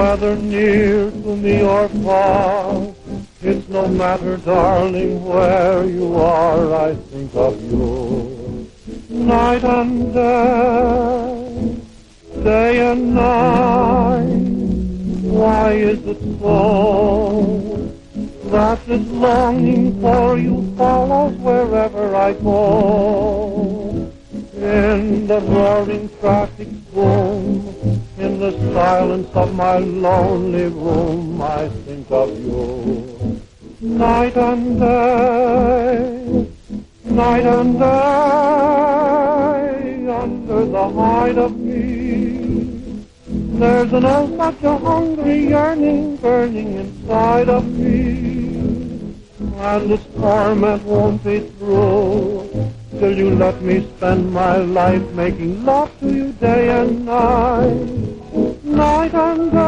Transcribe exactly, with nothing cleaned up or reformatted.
whether near to me or far, it's no matter, darling, where you are, I think of you. Night and day, day and night, why is it so that this longing for you follows wherever I go? In the roaring traffic boom, in the silence of my lonely room, I think of you. Night and day, night and day, under the hide of me, there's an oh such a hungry yearning burning inside of me, and this torment won't be through till you let me spend my life making love to you day and night, night and day.